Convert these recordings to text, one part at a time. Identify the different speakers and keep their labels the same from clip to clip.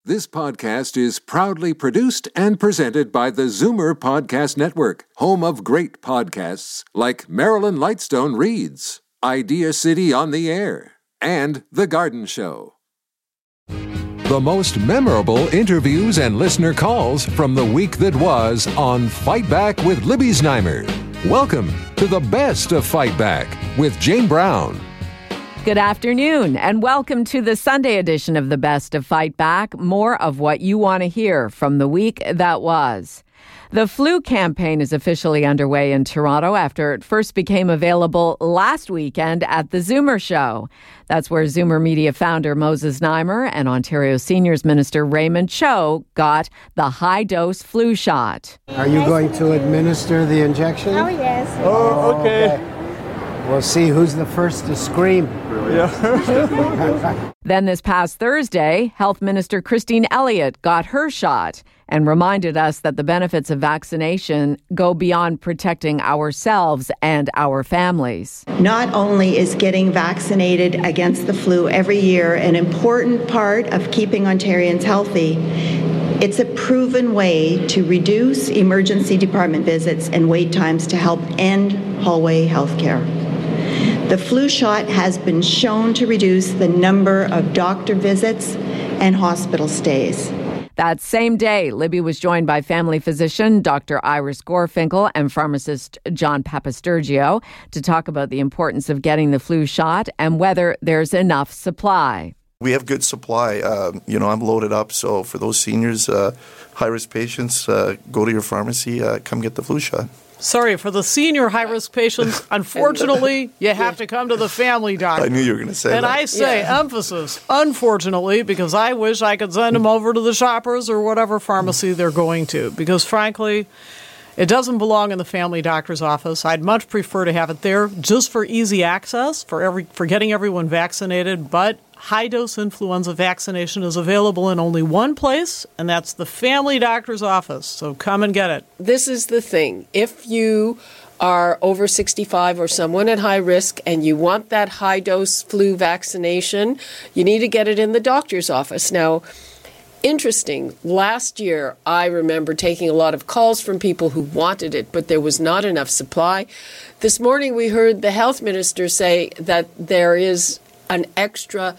Speaker 1: This podcast is proudly produced and presented by the Zoomer Podcast Network, home of great podcasts like Marilyn Lightstone Reads, Idea City on the Air, and The Garden Show. The most memorable interviews and listener calls from the week that was on Fight Back with Libby Znaimer. Welcome to the best of Fight Back with Jane Brown.
Speaker 2: Good afternoon, and welcome to the Sunday edition of the Best of Fight Back. More of what you want to hear from the week that was. The flu campaign is officially underway in Toronto after it first became available last weekend at the Zoomer Show. That's where Zoomer Media founder Moses Znaimer and Ontario Seniors Minister Raymond Cho got the high-dose flu shot.
Speaker 3: Are you going to administer the injection?
Speaker 4: Oh, yes.
Speaker 3: Oh, okay. We'll see who's the first to scream.
Speaker 2: Yeah. Then this past Thursday, Health Minister Christine Elliott got her shot and reminded us that the benefits of vaccination go beyond protecting ourselves and our families.
Speaker 5: Not only is getting vaccinated against the flu every year an important part of keeping Ontarians healthy, it's a proven way to reduce emergency department visits and wait times to help end hallway health care. The flu shot has been shown to reduce the number of doctor visits and hospital stays.
Speaker 2: That same day, Libby was joined by family physician Dr. Iris Gorfinkel and pharmacist John Papasturgio to talk about the importance of getting the flu shot and whether there's enough supply.
Speaker 6: We have good supply. I'm loaded up. So for those seniors, high-risk patients, go to your pharmacy, come get the flu shot.
Speaker 7: Sorry, for the senior high-risk patients, unfortunately, you have to come to the family doctor.
Speaker 6: I knew you were going to say that.
Speaker 7: And I say emphasis, unfortunately, because I wish I could send them over to the Shoppers or whatever pharmacy they're going to. Because, frankly, it doesn't belong in the family doctor's office. I'd much prefer to have it there just for easy access, for getting everyone vaccinated. But high-dose influenza vaccination is available in only one place, and that's the family doctor's office. So come and get it.
Speaker 8: This is the thing. If you are over 65 or someone at high risk and you want that high-dose flu vaccination, you need to get it in the doctor's office. Now, interesting, last year I remember taking a lot of calls from people who wanted it, but there was not enough supply. This morning we heard the health minister say that there is an extra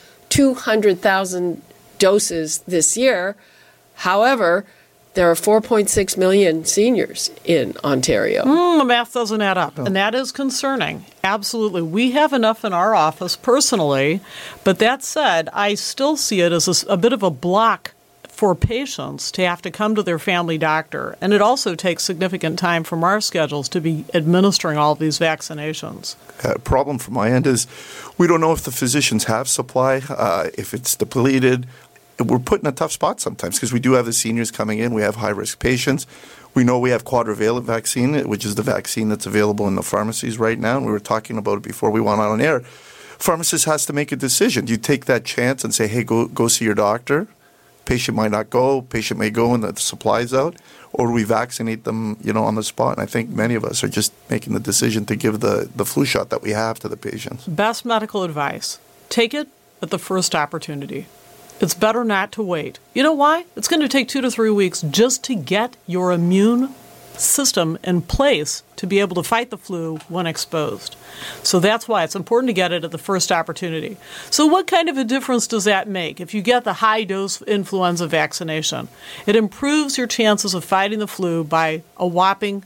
Speaker 8: 200,000 doses this year. However, there are 4.6 million seniors in Ontario.
Speaker 7: The math doesn't add up, and that is concerning. Absolutely. We have enough in our office personally, but that said, I still see it as a bit of a block for patients to have to come to their family doctor. And it also takes significant time from our schedules to be administering all of these vaccinations.
Speaker 6: Problem from my end is we don't know if the physicians have supply, if it's depleted. We're put in a tough spot sometimes because we do have the seniors coming in. We have high-risk patients. We know we have quadrivalent vaccine, which is the vaccine that's available in the pharmacies right now. And we were talking about it before we went on air. Pharmacist has to make a decision. Do you take that chance and say, hey, go see your doctor? Patient might not go, patient may go and the supply's out, or do we vaccinate them, on the spot? And I think many of us are just making the decision to give the flu shot that we have to the patients.
Speaker 7: Best medical advice. Take it at the first opportunity. It's better not to wait. You know why? It's going to take 2 to 3 weeks just to get your immune system in place to be able to fight the flu when exposed. So that's why it's important to get it at the first opportunity. So what kind of a difference does that make if you get the high-dose influenza vaccination? It improves your chances of fighting the flu by a whopping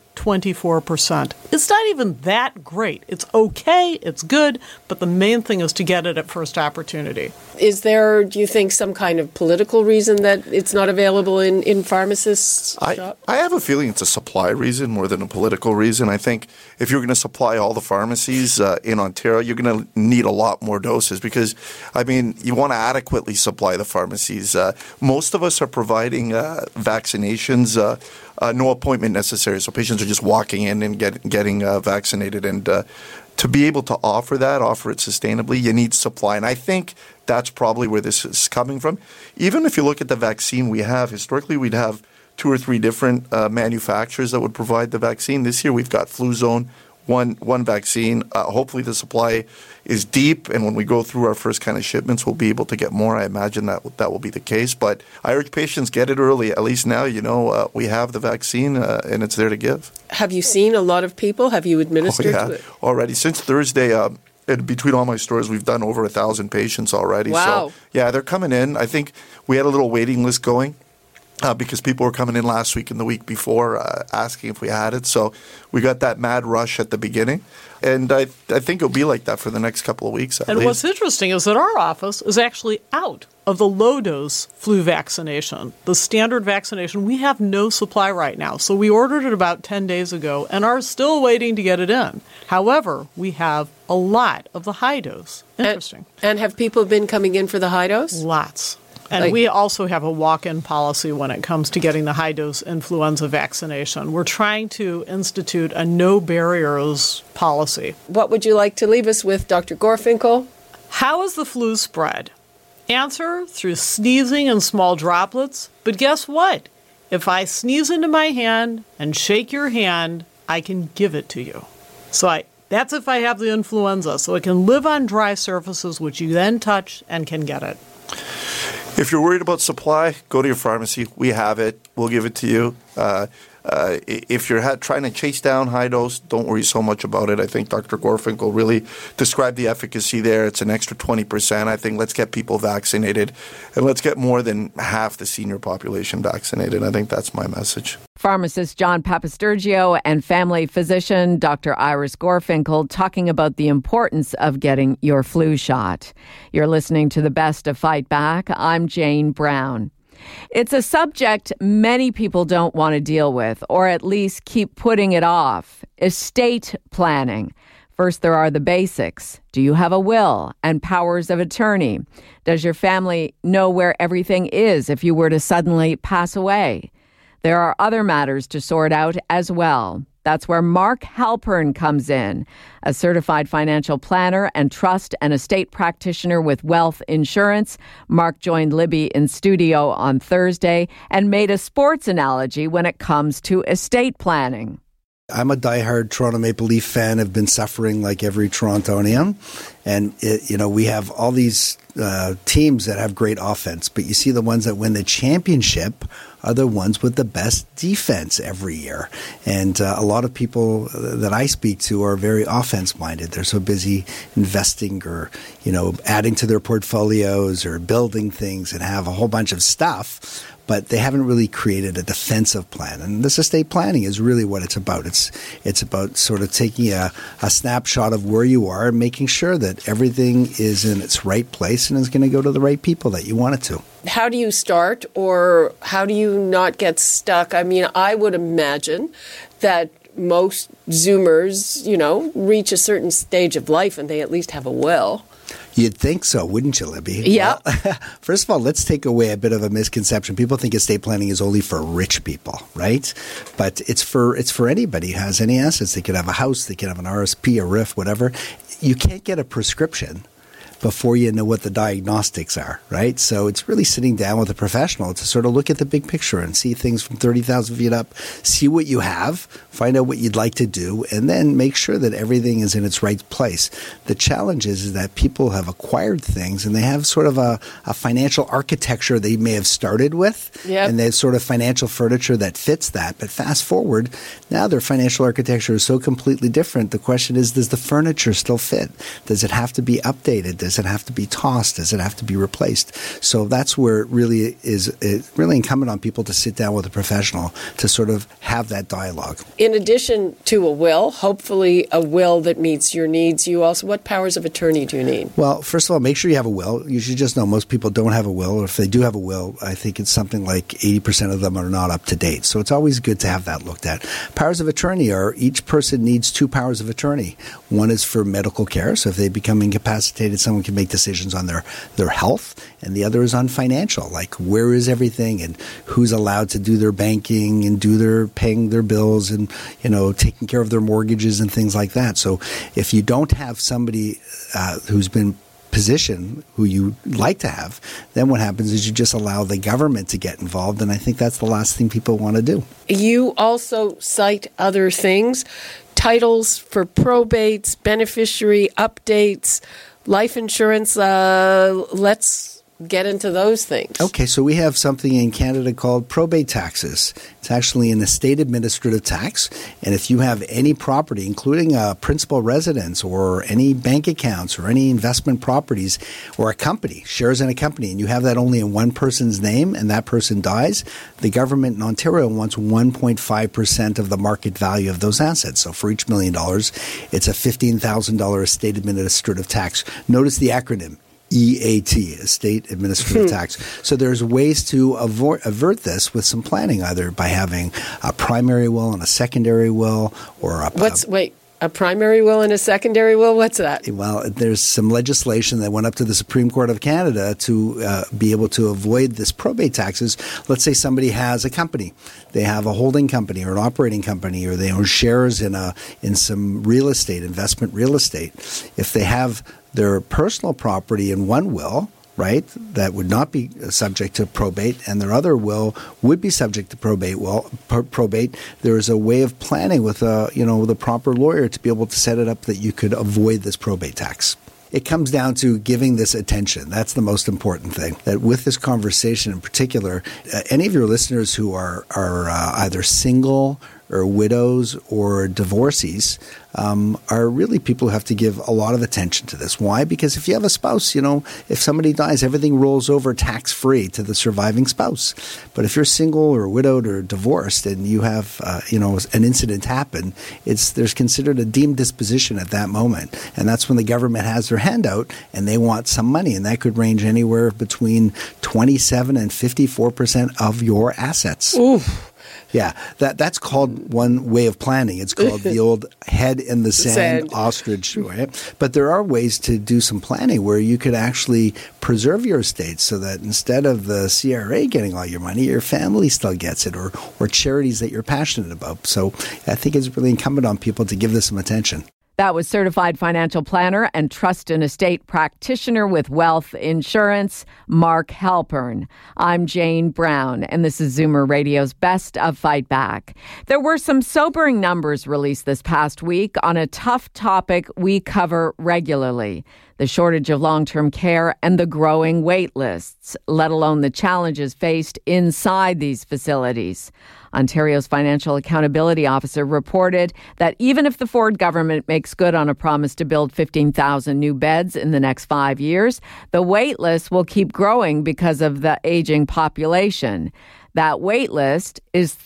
Speaker 7: 24%. It's not even that great. It's okay, it's good, but the main thing is to get it at first opportunity.
Speaker 8: Is there, do you think, some kind of political reason that it's not available in pharmacists' shop?
Speaker 6: I have a feeling it's a supply reason more than a political reason. I think if you're going to supply all the pharmacies in Ontario, you're going to need a lot more doses because, you want to adequately supply the pharmacies. Most of us are providing vaccinations, no appointment necessary. So patients are just walking in and getting vaccinated. And to be able to offer it sustainably, you need supply. And I think that's probably where this is coming from. Even if you look at the vaccine we have, historically we'd have 2 or 3 different manufacturers that would provide the vaccine. This year we've got Fluzone, one vaccine. Hopefully the supply is deep, and when we go through our first kind of shipments, we'll be able to get more. I imagine that will be the case. But I urge patients, get it early. At least now, we have the vaccine, and it's there to give.
Speaker 8: Have you seen a lot of people? Have you administered to it?
Speaker 6: Already. Since Thursday, between all my stores, we've done over 1,000 patients already.
Speaker 8: Wow.
Speaker 6: So, yeah, they're coming in. I think we had a little waiting list going. Because people were coming in last week and the week before asking if we had it. So we got that mad rush at the beginning. And I think it'll be like that for the next couple of weeks at least.
Speaker 7: What's interesting is that our office is actually out of the low-dose flu vaccination, the standard vaccination. We have no supply right now. So we ordered it about 10 days ago and are still waiting to get it in. However, we have a lot of the high dose. Interesting.
Speaker 8: And have people been coming in for the high dose?
Speaker 7: Lots. And we also have a walk-in policy when it comes to getting the high-dose influenza vaccination. We're trying to institute a no-barriers policy.
Speaker 8: What would you like to leave us with, Dr. Gorfinkel?
Speaker 7: How is the flu spread? Answer, through sneezing and small droplets. But guess what? If I sneeze into my hand and shake your hand, I can give it to you. So that's if I have the influenza. So it can live on dry surfaces, which you then touch and can get it.
Speaker 6: If you're worried about supply, go to your pharmacy. We have it. We'll give it to you. If you're trying to chase down high dose, don't worry so much about it. I think Dr. Gorfinkel really described the efficacy there. It's an extra 20%. I think let's get people vaccinated, and let's get more than half the senior population vaccinated. I think that's my message.
Speaker 2: Pharmacist John Papastergiou and family physician Dr. Iris Gorfinkel talking about the importance of getting your flu shot. You're listening to the Best of Fight Back. I'm Jane Brown. It's a subject many people don't want to deal with, or at least keep putting it off. Estate planning. First, there are the basics. Do you have a will and powers of attorney? Does your family know where everything is if you were to suddenly pass away? There are other matters to sort out as well. That's where Mark Halpern comes in, a certified financial planner and trust and estate practitioner with Wealth Insurance. Mark joined Libby in studio on Thursday and made a sports analogy when it comes to estate planning.
Speaker 3: I'm a diehard Toronto Maple Leaf fan. I've been suffering like every Torontonian. And, we have all these teams that have great offense, but you see the ones that win the championship are the ones with the best defense every year. And a lot of people that I speak to are very offense-minded. They're so busy investing or, adding to their portfolios or building things and have a whole bunch of stuff, but they haven't really created a defensive plan. And this estate planning is really what it's about. It's about sort of taking a snapshot of where you are and making sure that everything is in its right place and is going to go to the right people that you want it to.
Speaker 8: How do you start, or how do you not get stuck? I mean, I would imagine that most Zoomers, reach a certain stage of life and they at least have a will.
Speaker 3: You'd think so, wouldn't you, Libby?
Speaker 8: Yeah.
Speaker 3: Well, first of all, let's take away a bit of a misconception. People think estate planning is only for rich people, right? But it's for anybody who has any assets. They could have a house, they could have an RSP, a RIF, whatever. You can't get a prescription before you know what the diagnostics are, right? So it's really sitting down with a professional to sort of look at the big picture and see things from 30,000 feet up, see what you have, find out what you'd like to do, and then make sure that everything is in its right place. The challenge is that people have acquired things and they have sort of a financial architecture they may have started with, and they have sort of financial furniture that fits that. But fast forward, now their financial architecture is so completely different. The question is, does the furniture still fit? Does it have to be updated? Does it have to be tossed? Does it have to be replaced? So that's where it really is really incumbent on people to sit down with a professional to sort of have that dialogue.
Speaker 8: In addition to a will, hopefully a will that meets your needs, what powers of attorney do you need?
Speaker 3: Well, first of all, make sure you have a will. You should just know most people don't have a will, or if they do have a will, I think it's something like 80% of them are not up to date. So it's always good to have that looked at. Powers of attorney are, each person needs 2 powers of attorney. One is for medical care, so if they become incapacitated, someone can make decisions on their health, and the other is on financial, like where is everything and who's allowed to do their banking and do their paying their bills and taking care of their mortgages and things like that. So if you don't have somebody who's been position who you like to have, then what happens is you just allow the government to get involved, and I think that's the last thing people want to do.
Speaker 8: You also cite other things. titles for probates, beneficiary updates, life insurance. Let's get into those things.
Speaker 3: Okay, so we have something in Canada called probate taxes. It's actually an estate administrative tax, and if you have any property, including a principal residence or any bank accounts or any investment properties or a company, shares in a company, and you have that only in one person's name and that person dies, the government in Ontario wants 1.5% of the market value of those assets. So for each $1 million, it's a $15,000 estate administrative tax. Notice the acronym. EAT, Estate Administrative Tax. So there's ways to avert this with some planning, either by having a primary will and a secondary will, or
Speaker 8: a primary will and a secondary will? What's that?
Speaker 3: Well, there's some legislation that went up to the Supreme Court of Canada to be able to avoid this probate taxes. Let's say somebody has a company. They have a holding company or an operating company, or they own shares in some real estate, investment real estate. If they have their personal property in one will, right, that would not be subject to probate, and their other will would be subject to probate. Well, probate. There is a way of planning with the proper lawyer to be able to set it up that you could avoid this probate tax. It comes down to giving this attention. That's the most important thing. That with this conversation in particular, any of your listeners who are either single or widows or divorcees are really people who have to give a lot of attention to this. Why? Because if you have a spouse, if somebody dies, everything rolls over tax-free to the surviving spouse. But if you're single or widowed or divorced and you have, an incident happen, there's considered a deemed disposition at that moment. And that's when the government has their hand out and they want some money. And that could range anywhere between 27 and 54% of your assets.
Speaker 8: Oof.
Speaker 3: Yeah, that's called one way of planning. It's called the old head in the sand ostrich way. But there are ways to do some planning where you could actually preserve your estate so that instead of the CRA getting all your money, your family still gets it, or charities that you're passionate about. So I think it's really incumbent on people to give this some attention.
Speaker 2: That was certified financial planner and trust and estate practitioner with Wealth Insurance, Mark Halpern. I'm Jane Brown, and this is Zoomer Radio's Best of Fight Back. There were some sobering numbers released this past week on a tough topic we cover regularly: the shortage of long-term care and the growing wait lists, let alone the challenges faced inside these facilities. Ontario's Financial Accountability Officer reported that even if the Ford government makes good on a promise to build 15,000 new beds in the next 5 years, the wait list will keep growing because of the aging population. That wait list is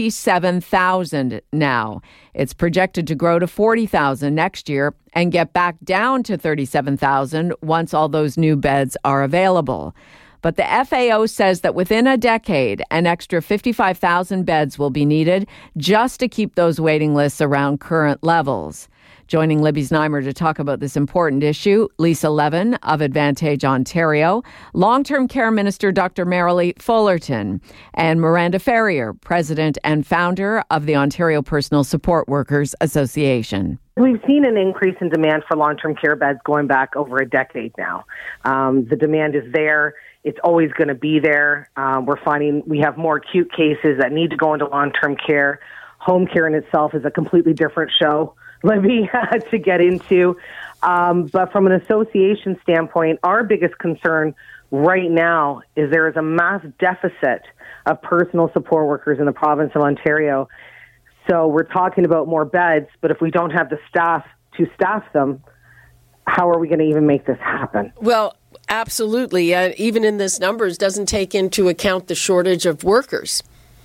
Speaker 2: 37,000 now. It's projected to grow to 40,000 next year and get back down to 37,000 once all those new beds are available. But the FAO says that within a decade, an extra 55,000 beds will be needed just to keep those waiting lists around current levels. Joining Libby Znaimer to talk about this important issue, Lisa Levin of Advantage Ontario, Long-Term Care Minister Dr. Marilee Fullerton, and Miranda Ferrier, President and founder of the Ontario Personal Support Workers Association.
Speaker 4: We've seen an increase in demand for long-term care beds going back over a decade now. The demand is there. It's always going to be there. We're finding we have more acute cases that need to go into long-term care. Home care in itself is a completely different show, Libby, to get into. But from an association standpoint, our biggest concern right now is there is a mass deficit of personal support workers in the province of Ontario. So we're talking about more beds, but if we don't have the staff to staff them, how are we going to even make this happen?
Speaker 8: Well, absolutely. Even in this numbers, doesn't take into account the shortage of workers.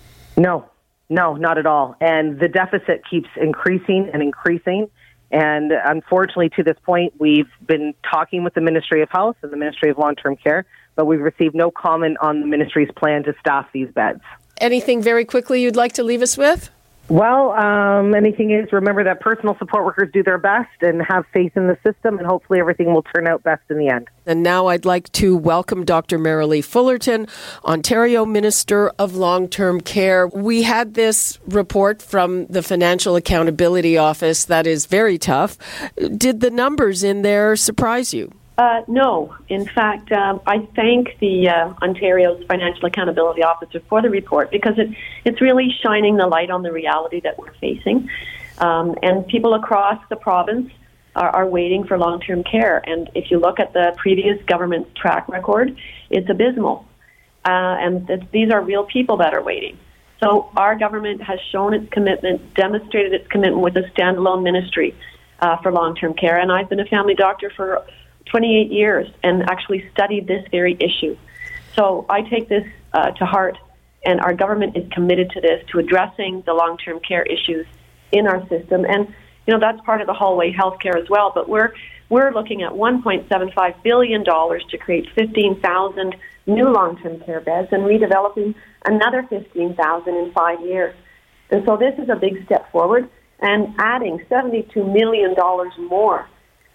Speaker 4: No, not at all. And the deficit keeps increasing and increasing. And unfortunately, to this point, we've been talking with the Ministry of Health and the Ministry of Long-Term Care, but we've received no comment on the ministry's plan to staff these beds.
Speaker 8: Anything very quickly you'd like to leave us with?
Speaker 4: Well, anything is, remember that personal support workers do their best and have faith in the system, and hopefully everything will turn out best in the end.
Speaker 8: And now I'd like to welcome Dr. Marilee Fullerton, Ontario Minister of Long-Term Care. We had this report from the Financial Accountability Office that is very tough. Did the numbers in there surprise you?
Speaker 9: No. In fact, I thank the Ontario's Financial Accountability Officer for the report because it's really shining the light on the reality that we're facing. And people across the province are waiting for long-term care. And if you look at the previous government's track record, it's abysmal. And these are real people that are waiting. So our government has shown its commitment, demonstrated its commitment with a standalone ministry for long-term care. And I've been a family doctor for 28 years and actually studied this very issue. So I take this to heart, and our government is committed to this, to addressing the long-term care issues in our system. And that's part of the hallway healthcare as well. But we're looking at $1.75 billion to create 15,000 new long-term care beds and redeveloping another 15,000 in 5 years. And so this is a big step forward, and adding $72 million more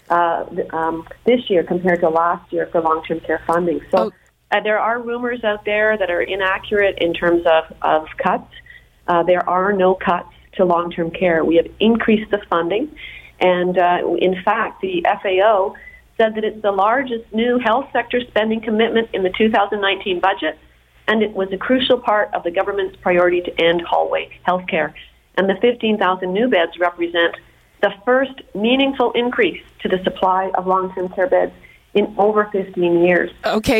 Speaker 9: this year compared to last year for long-term care funding. So there are rumors out there that are inaccurate in terms of cuts. There are no cuts to long-term care. We have increased the funding, and in fact, the FAO said that it's the largest new health sector spending commitment in the 2019 budget, and it was a crucial part of the government's priority to end hallway healthcare. And the 15,000 new beds represent the first meaningful increase to the supply of long-term care beds in over 15 years.
Speaker 8: Okay,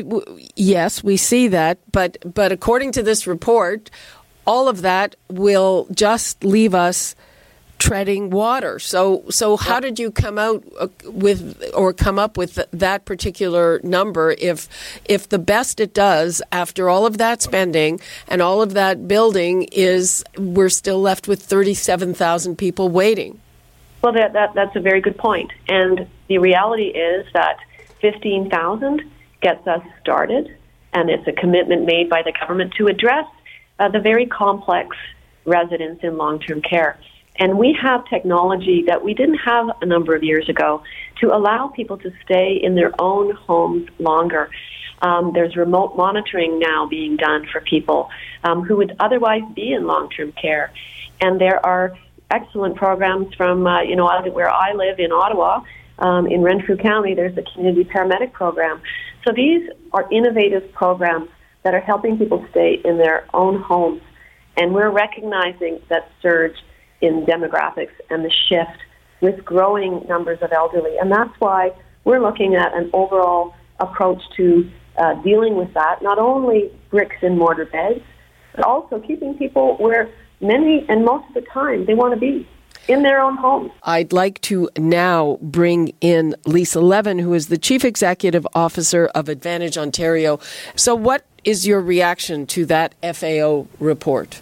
Speaker 8: yes, we see that, but according to this report, all of that will just leave us treading water. So how did you come up with that particular number if the best it does after all of that spending and all of that building is we're still left with 37,000 people waiting?
Speaker 9: Well, that's a very good point. And the reality is that 15,000 gets us started, and it's a commitment made by the government to address the very complex residents in long-term care. And we have technology that we didn't have a number of years ago to allow people to stay in their own homes longer. There's remote monitoring now being done for people who would otherwise be in long-term care. And there are excellent programs from, where I live in Ottawa, in Renfrew County, there's the community paramedic program. So these are innovative programs that are helping people stay in their own homes. And we're recognizing that surge in demographics and the shift with growing numbers of elderly. And that's why we're looking at an overall approach to dealing with that, not only bricks and mortar beds, but also keeping people where many and most of the time they want to be, in their own homes.
Speaker 8: I'd like to now bring in Lisa Levin, who is the Chief Executive Officer of Advantage Ontario. So what is your reaction to that FAO report?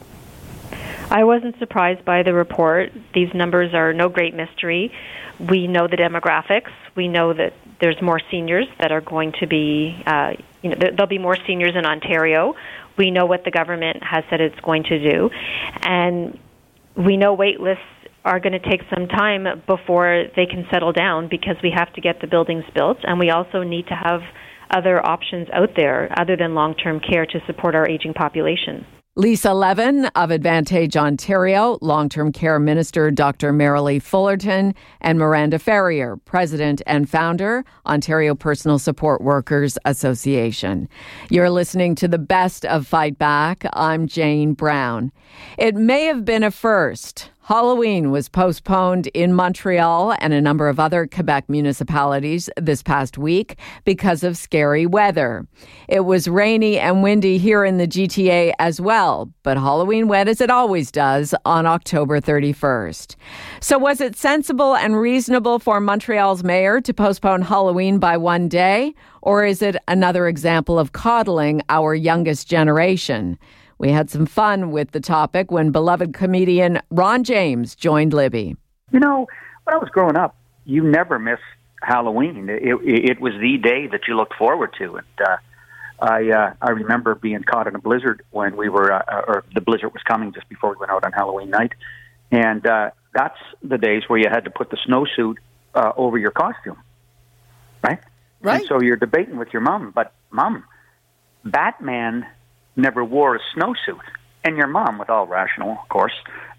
Speaker 10: I wasn't surprised by the report. These numbers are no great mystery. We know the demographics. We know that there's more seniors that are going to be, there'll be more seniors in Ontario. We know what the government has said it's going to do. And we know wait lists are going to take some time before they can settle down because we have to get the buildings built, and we also need to have other options out there other than long-term care to support our aging population.
Speaker 2: Lisa Levin of Advantage Ontario, Long-Term Care Minister Dr. Marilee Fullerton, and Miranda Ferrier, President and Founder, Ontario Personal Support Workers Association. You're listening to the best of Fight Back. I'm Jane Brown. It may have been a first. Halloween was postponed in Montreal and a number of other Quebec municipalities this past week because of scary weather. It was rainy and windy here in the GTA as well, but Halloween went as it always does on October 31st. So was it sensible and reasonable for Montreal's mayor to postpone Halloween by one day, or is it another example of coddling our youngest generation? We had some fun with the topic when beloved comedian Ron James joined Libby.
Speaker 11: You know, when I was growing up, you never missed Halloween. It was the day that you looked forward to. And I remember being caught in a blizzard when we were, or the blizzard was coming just before we went out on Halloween night. And that's the days where you had to put the snowsuit over your costume, right?
Speaker 8: Right.
Speaker 11: And so you're debating with your mom, but Mom, Batman never wore a snowsuit. And your mom, with all rational, of course,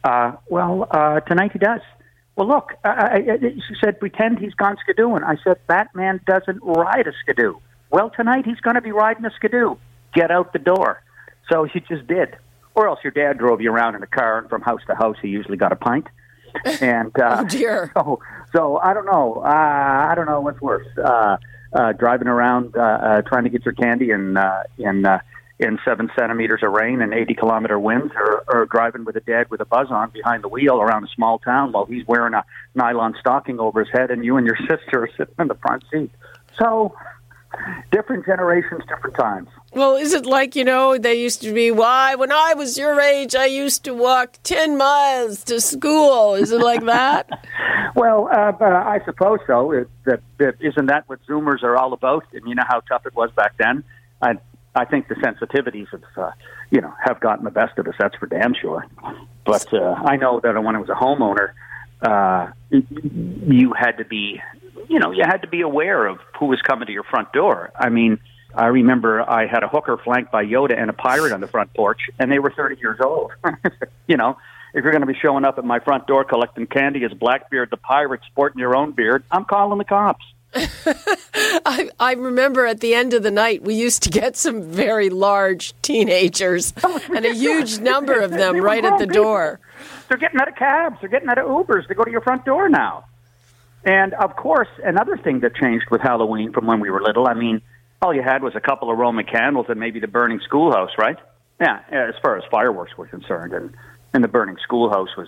Speaker 11: tonight he does. Well, look, she said, pretend he's gone skidooing. I said, Batman doesn't ride a skidoo. Well, tonight he's going to be riding a skidoo. Get out the door. So she just did. Or else your dad drove you around in a car, and from house to house he usually got a pint. And
Speaker 8: oh dear.
Speaker 11: So I don't know. I don't know what's worse. Driving around trying to get your candy in 7 centimeters of rain and 80-kilometer winds, or driving with a dad with a buzz on behind the wheel around a small town while he's wearing a nylon stocking over his head and you and your sister are sitting in the front seat. So, different generations, different times.
Speaker 8: Well, is it like, they used to be, when I was your age, I used to walk 10 miles to school. Is it like that?
Speaker 11: Well, I suppose so. Isn't that what Zoomers are all about? And you know how tough it was back then? I think the sensitivities have gotten the best of us. That's for damn sure. But I know that when I was a homeowner, you had to be aware of who was coming to your front door. I mean, I remember I had a hooker flanked by Yoda and a pirate on the front porch, and they were 30 years old. If you're going to be showing up at my front door collecting candy as Blackbeard the pirate sporting your own beard, I'm calling the cops.
Speaker 8: I remember at the end of the night, we used to get some very large teenagers and a huge number of them right at the door.
Speaker 11: They're getting out of cabs. They're getting out of Ubers to go to your front door now. And, of course, another thing that changed with Halloween from when we were little, I mean, all you had was a couple of Roman candles and maybe the burning schoolhouse, right? Yeah, as far as fireworks were concerned. And the burning schoolhouse was,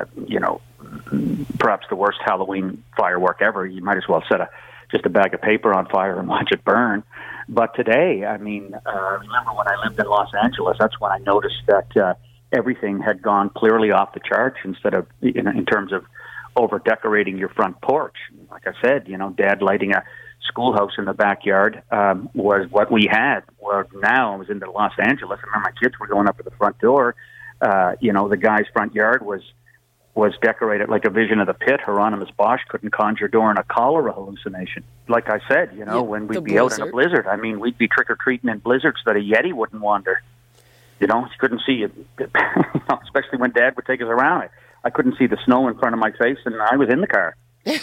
Speaker 11: perhaps the worst Halloween firework ever. You might as well set just a bag of paper on fire and watch it burn. But today, I mean, remember when I lived in Los Angeles, that's when I noticed that everything had gone clearly off the charts instead of, in terms of over-decorating your front porch. Like I said, Dad lighting a schoolhouse in the backyard was what we had. Well, now I was into Los Angeles. I remember my kids were going up to the front door. The guy's front yard was decorated like a vision of the pit. Hieronymus Bosch couldn't conjure during a cholera hallucination. Like I said, when we'd be out in a blizzard, I mean, we'd be trick-or-treating in blizzards that a Yeti wouldn't wander. You couldn't see it, especially when Dad would take us around. I couldn't see the snow in front of my face, and I was in the car.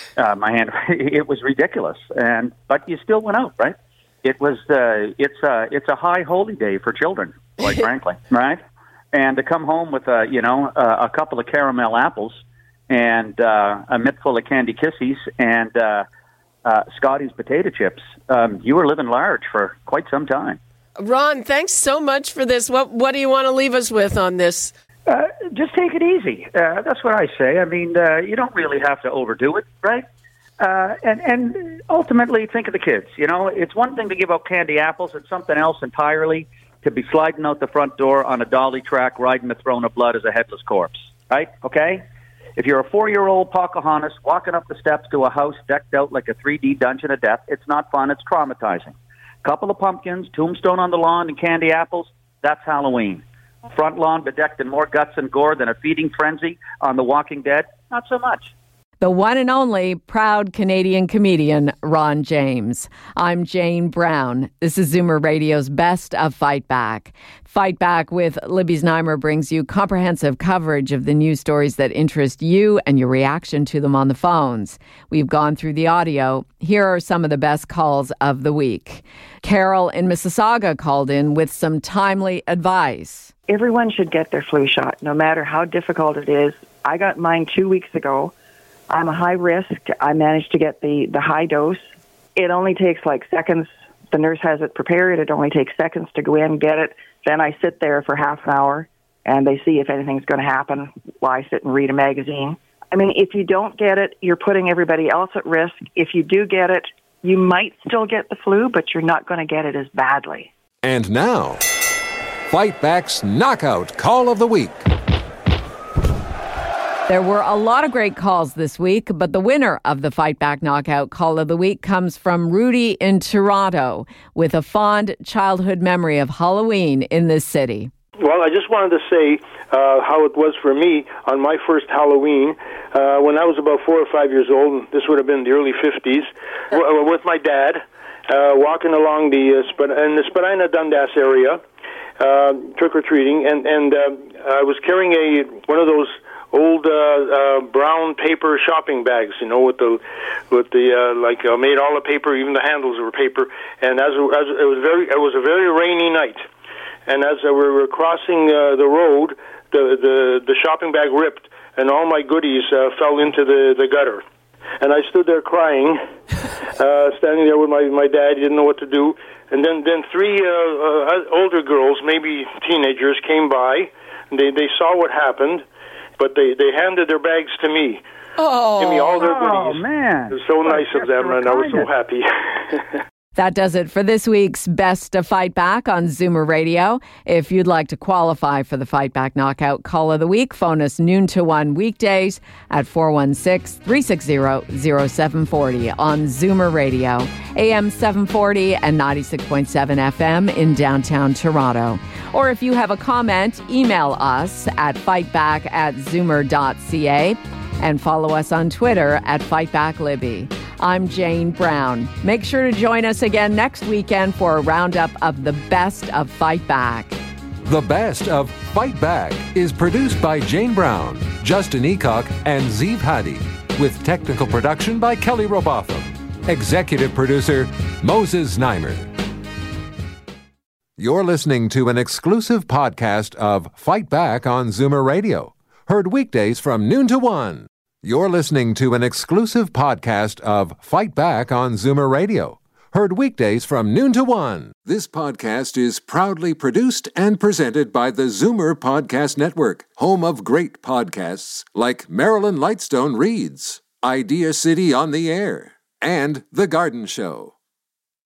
Speaker 11: It was ridiculous. But you still went out, right? It was, it's a high holy day for children, quite frankly, right? And to come home with a couple of caramel apples and a mitt full of candy kissies and Scotty's potato chips, you were living large for quite some time.
Speaker 8: Ron, thanks so much for this. What do you want to leave us with on this?
Speaker 11: Just take it easy. That's what I say. I mean, you don't really have to overdo it, right? And ultimately, think of the kids. It's one thing to give out candy apples. It's something else entirely to be sliding out the front door on a dolly track, riding the throne of blood as a headless corpse, right? Okay? If you're a 4-year-old Pocahontas walking up the steps to a house decked out like a 3D dungeon of death, it's not fun. It's traumatizing. Couple of pumpkins, tombstone on the lawn, and candy apples, that's Halloween. Front lawn bedecked in more guts and gore than a feeding frenzy on The Walking Dead, not so much.
Speaker 2: The one and only proud Canadian comedian, Ron James. I'm Jane Brown. This is Zoomer Radio's Best of Fight Back. Fight Back with Libby Znaimer brings you comprehensive coverage of the news stories that interest you and your reaction to them on the phones. We've gone through the audio. Here are some of the best calls of the week. Carol in Mississauga called in with some timely advice.
Speaker 12: Everyone should get their flu shot, no matter how difficult it is. I got mine 2 weeks ago. I'm a high risk. I managed to get the high dose. It only takes like seconds. The nurse has it prepared. It only takes seconds to go in, get it. Then I sit there for half an hour, and they see if anything's going to happen while I sit and read a magazine. I mean, if you don't get it, you're putting everybody else at risk. If you do get it, you might still get the flu, but you're not going to get it as badly.
Speaker 1: And now, Fight Back's Knockout Call of the Week.
Speaker 2: There were a lot of great calls this week, but the winner of the Fight Back Knockout Call of the Week comes from Rudy in Toronto with a fond childhood memory of Halloween in this city.
Speaker 13: Well, I just wanted to say how it was for me on my first Halloween when I was about 4 or 5 years old, and this would have been the early 50s, with my dad walking along in the Spadina Dundas area, trick-or-treating, and I was carrying one of those old brown paper shopping bags, with the made all the paper, even the handles were paper. And as it was a very rainy night, and as we were crossing the road, the shopping bag ripped, and all my goodies fell into the gutter. And I stood there crying, standing there with my dad. He didn't know what to do. And then three older girls, maybe teenagers, came by. And they saw what happened, but they handed their bags to me.
Speaker 8: Oh,
Speaker 13: give me all their goodies.
Speaker 11: Oh, man.
Speaker 13: It was so nice of them, and I was so happy.
Speaker 2: That does it for this week's Best of Fight Back on Zoomer Radio. If you'd like to qualify for the Fight Back Knockout Call of the Week, phone us noon to 1 weekdays at 416-360-0740 on Zoomer Radio, AM 740 and 96.7 FM in downtown Toronto. Or if you have a comment, email us at fightback@zoomer.ca and follow us on Twitter at FightbackLibby. I'm Jane Brown. Make sure to join us again next weekend for a roundup of the best of Fight Back.
Speaker 1: The Best of Fight Back is produced by Jane Brown, Justin Eacock, and Zeev Hadi, with technical production by Kelly Robotham. Executive producer, Moses Znaimer. You're listening to an exclusive podcast of Fight Back on Zoomer Radio. Heard weekdays from noon to 1. You're listening to an exclusive podcast of Fight Back on Zoomer Radio. Heard weekdays from noon to 1. This podcast is proudly produced and presented by the Zoomer Podcast Network, home of great podcasts like Marilyn Lightstone Reads, Idea City on the Air, and The Garden Show.